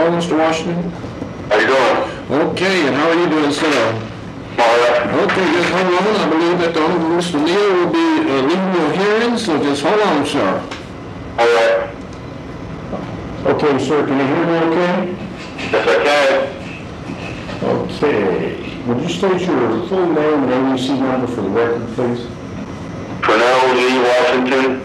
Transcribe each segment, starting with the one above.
Hello, Mr. Washington. How you doing? Okay, and how are you doing, sir? All right. Okay, just hold on. I believe that the Honorable Mr. Neal will be leading your hearing, so just hold on, sir. All right. Okay, sir, can you hear me okay? Yes, I can. Okay. Would you state your full name and ABC number for the record, please? Pernell Lee Washington,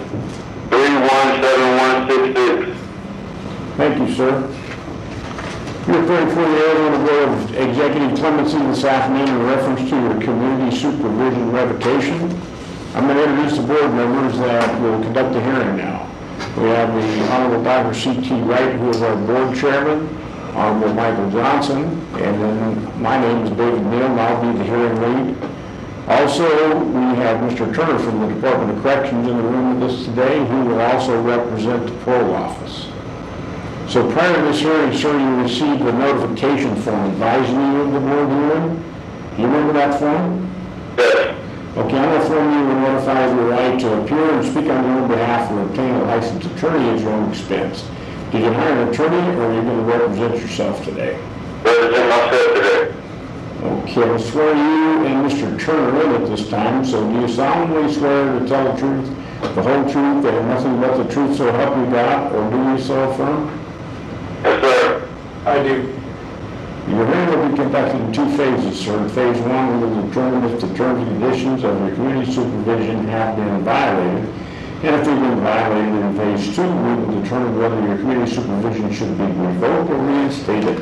317166. Thank you, sir. You're appearing before the Arizona Board of Executive Clemency this afternoon in reference to your community supervision revocation. I'm going to introduce the board members that will conduct the hearing now. We have the Honorable Dr. C.T. Wright, who is our board chairman, Honorable Michael Johnson, and then my name is David Neal, and I'll be the hearing lead. Also, we have Mr. Turner from the Department of Corrections in the room with us today, who will also represent the parole office. So prior to this hearing, sir, you received a notification form advising you of the board hearing. Do you remember that form? Yes. Okay, on that form you were notified of your right to appear and speak on your own behalf or obtain a licensed attorney at your own expense. Did you hire an attorney or are you going to represent yourself today? Represent myself today. Okay, I swear you and Mr. Turner in at this time, so do you solemnly swear to tell the truth, the whole truth, and nothing but the truth so help you God, or do you so affirm? Yes, sir. I do. Your hearing will be conducted in two phases, sir. Phase one will determine if the terms and conditions of your community supervision have been violated, and if they've been violated in phase two, we will determine whether your community supervision should be revoked or reinstated.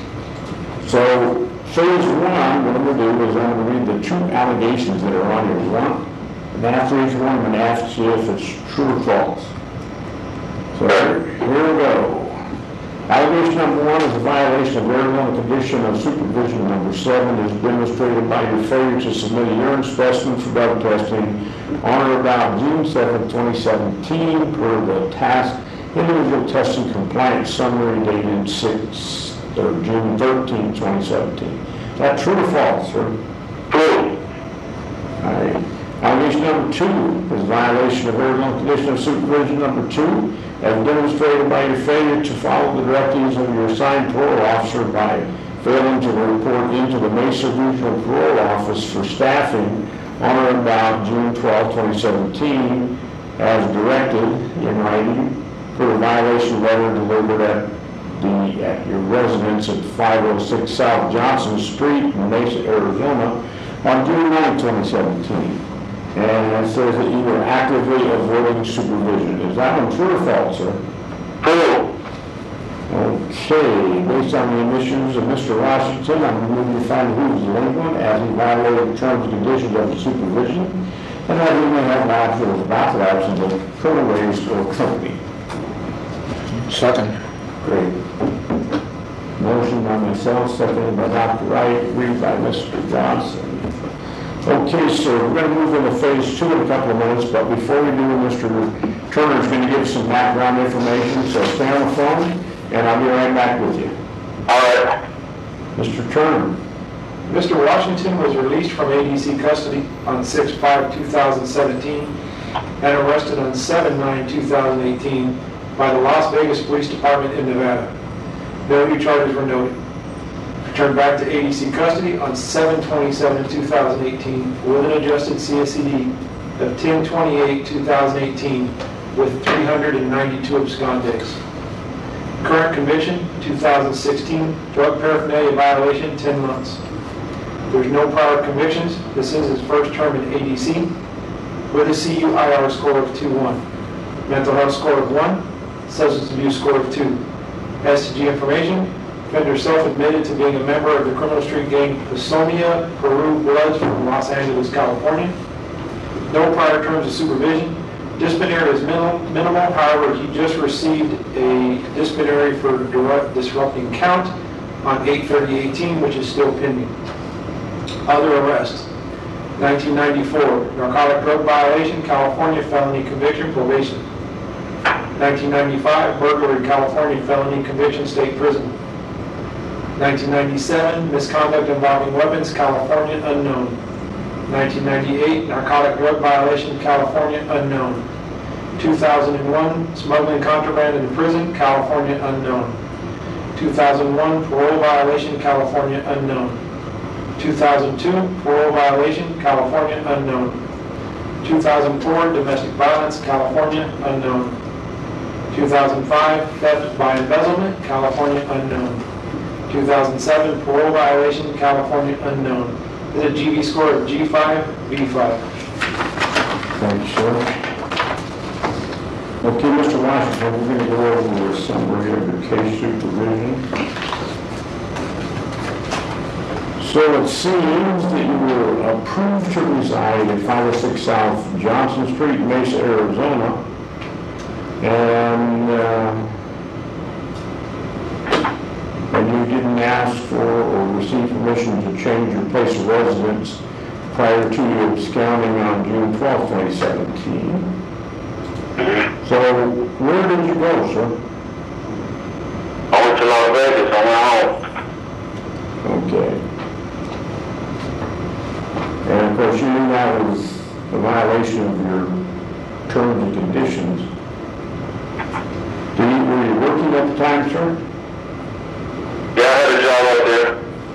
So, phase one, what I'm going to do is I'm going to read the two allegations that are on your warrant, and after each one, I'm going to ask you if it's true or false. So, here we go. Allegation number one is a violation of Arizona Condition of Supervision number 7 is demonstrated by your failure to submit a urine specimen for drug testing on or about June 7, 2017 per the task individual testing compliance summary dated June 13, 2017. Is that true or false, sir? True. All right. Allegation number two is a violation of Arizona Condition of Supervision number 2 as demonstrated by your failure to follow the directives of your assigned parole officer by failing to report into the Mesa Regional Parole Office for staffing on or about June 12, 2017 as directed in writing for a violation letter delivered at your residence at 506 South Johnson Street in Mesa, Arizona on June 9, 2017. And it says that you were actively avoiding supervision. Is that one true or false, sir? True. Okay, based on the admissions of Mr. Washington, I'm moving to find who is delinquent as he violated the terms and conditions of the supervision, and that he may have lapsed or was about to lapse into criminal ways or company. Second. Great. Motion by myself, seconded by Dr. Wright, agreed by Mr. Johnson. Okay, sir, we're going to move into phase 2 in a couple of minutes, but before we do, Mr. Turner is going to give us some background information, so stay on the phone, and I'll be right back with you. All right. Mr. Turner. Mr. Washington was released from ADC custody on 6/5/2017 and arrested on 7/9/2018 by the Las Vegas Police Department in Nevada. No new charges were noted. Returned back to ADC custody on 7/27/2018 with an adjusted CSCD of 10/28/2018 with 392 abscond days. Current conviction, 2016, drug paraphernalia violation, 10 months. There's no prior convictions. This is his first term in ADC with a CUIR score of 2-1. Mental health score of 1, substance abuse score of 2. STG information, offender self-admitted to being a member of the criminal street gang Pasonia Peru Bloods from Los Angeles, California. No prior terms of supervision. Disciplinary is minimal. However, he just received a disciplinary for disrupting count on 8/30/18, which is still pending. Other arrests. 1994, narcotic drug violation, California felony conviction, probation. 1995, burglary, California felony conviction, state prison. 1997, misconduct involving weapons, California, unknown. 1998, narcotic drug violation, California, unknown. 2001, smuggling contraband in prison, California, unknown. 2001, parole violation, California, unknown. 2002, parole violation, California, unknown. 2004, domestic violence, California, unknown. 2005, theft by embezzlement, California, unknown. 2007, parole violation, California, unknown. With a GV score of G5, B5. Thank you, sir. Okay, Mr. Washington, we're going to go over the summary of the case supervision. So it seems that you were approved to reside at 506 South Johnson Street, Mesa, Arizona. And you didn't ask for or receive permission to change your place of residence prior to your absconding on June 12, 2017. So where did you go, sir? I went to Las Vegas. I went home. Okay. And of course, you knew that was a violation of your terms and conditions. Were you working at the time, sir? Yeah, I had a job up there.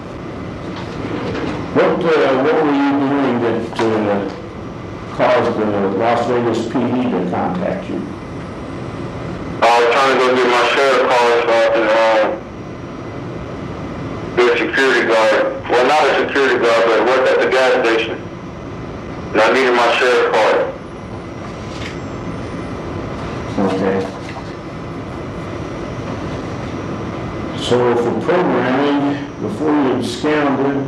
What were you doing that caused the Las Vegas PD to contact you? I was trying to go get my sheriff card so I can be a security guard. Well, not a security guard, but work at the gas station. And I needed my sheriff card. Okay. So for programming, before you absconded,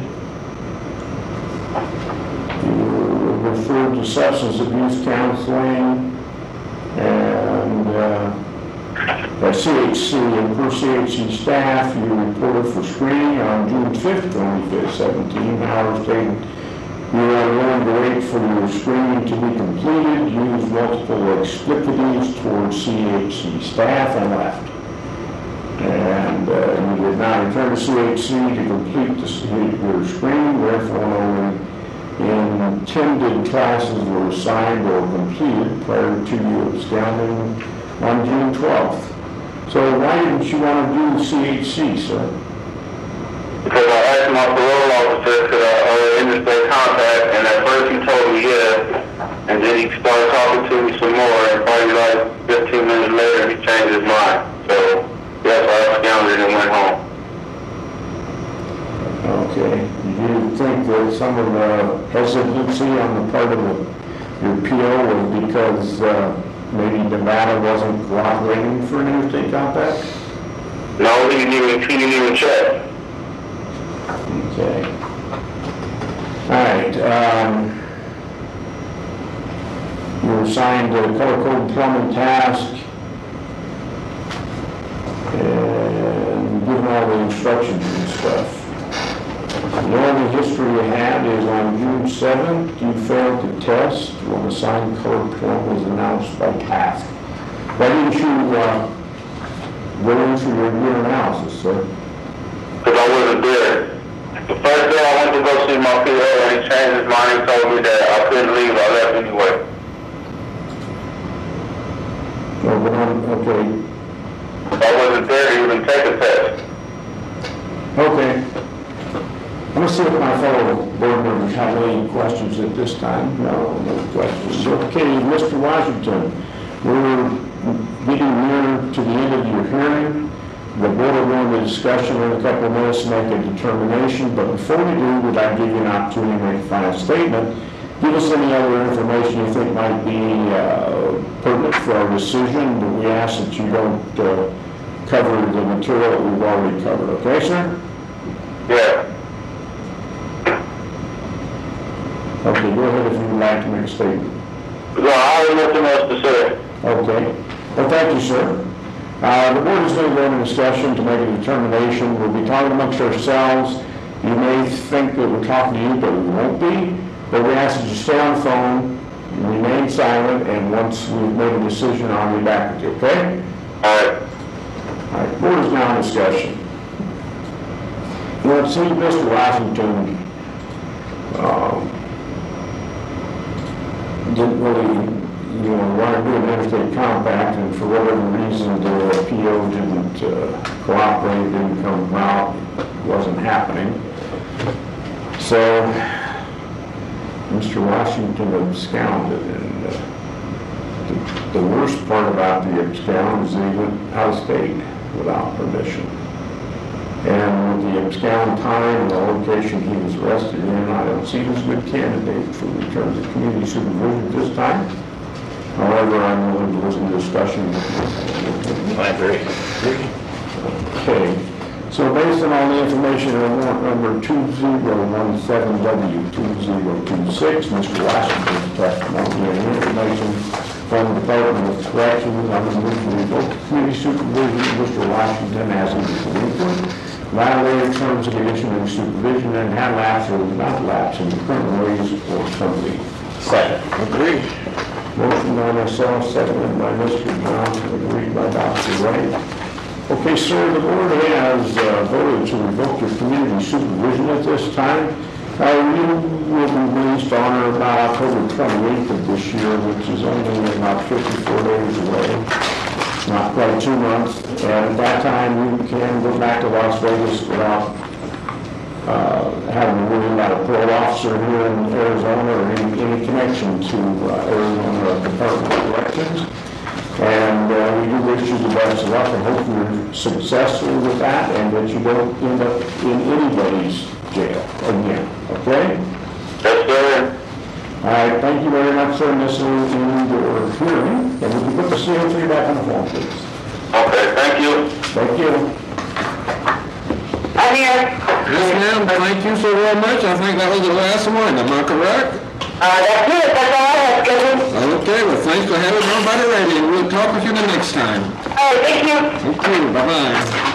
you were referred to substance abuse counseling and by CHC, and per CHC staff, you reported for screening on June 5th, 2017. However, stated you were unwilling to wait for your screening to be completed, used multiple explicatives towards CHC staff, and left. And you did not return to CHC to complete your screening, therefore no intended classes were assigned or completed prior to you absconding on June 12th. So why didn't you want to do CHC, sir? Because I asked my parole officer could I interstate contact, and at first he told me yes, and then he started talking to me some more, and probably like 15 minutes later he changed his mind. So yes, I absconded and went home. Okay. Do you think that some of the hesitancy on the part of your PO was because maybe Nevada wasn't cooperating for an interstate compact? No, he didn't even check. Okay. All right. You were assigned a color code plumbing task and given all the instructions and stuff. The only history you had is on June 7th, you failed the test when the assigned color plum was announced by task. Why didn't you go in for your analysis, sir? Because I wasn't there. The first day I went to go see my PO, and he changed his mind and told me that I couldn't leave. I left anyway. Oh, but okay. If I wasn't there, he wouldn't take a test. Okay. I'm going to see if my fellow board members have any questions at this time. No questions. Okay, Mr. Washington, we're getting near to the end of your hearing. The board will go into discussion in a couple of minutes to make a determination, but before we do, would I give you an opportunity to make a final statement? Give us any other information you think might be pertinent for our decision, but we ask that you don't cover the material that we've already covered. Okay, sir? Yeah. Okay, go ahead if you would like to make a statement. No, I have nothing else to say. Okay. Well, thank you, sir. The board is going to go into discussion to make a determination. We'll be talking amongst ourselves. You may think that we're talking to you, but we won't be. But we ask that you stay on the phone, remain silent, and once we've made a decision, I'll be back with you, okay? All right. All right, board is now in discussion. Well, it seems Mr. Washington didn't really want to do an interstate compact, and for whatever reason, the PO didn't cooperate, didn't come about, wasn't happening. So, Mr. Washington absconded, and the worst part about the abscond is that he went out of state without permission. And with the abscond time and the location he was arrested in, I don't see him as a good candidate for return to community supervision at this time. However, I'm willing to listen to discussion. I agree. Okay, so based on all the information on warrant number 2017W2026, Mr. Washington's testimony and information from the Department of Corrections, I'm going to move to revoke community supervision of Mr. Washington as a delinquent, violated terms and conditions of supervision, and had lapsed or was not lapsed in the current ways or somebody. Second. Agreed. Motion by myself, seconded by Mr. Johnson, agreed by Dr. Wright. Okay, sir, the board has voted to revoke your community supervision at this time. You will be released on or about October 28th of this year, which is only about 54 days away, not quite 2 months. And at that time, you can go back to Las Vegas without having to worry about a parole officer here in Arizona or any connection to Arizona Department of Corrections. And we do wish you the best of luck and hope you're successful with that and that you don't end up in anybody's jail again, okay? Yes, sir. All right, thank you very much, sir, and this is your hearing. And would you put the CO3 back on the phone, please? Okay, thank you. Thank you. I'm here. Yes, ma'am, thank you so very much. I think that was the last one, am I correct? That's it. That's all I have, Kevin. Okay, well, thanks for having everybody ready, and we'll talk with you the next time. All right, thank you. Okay, bye-bye.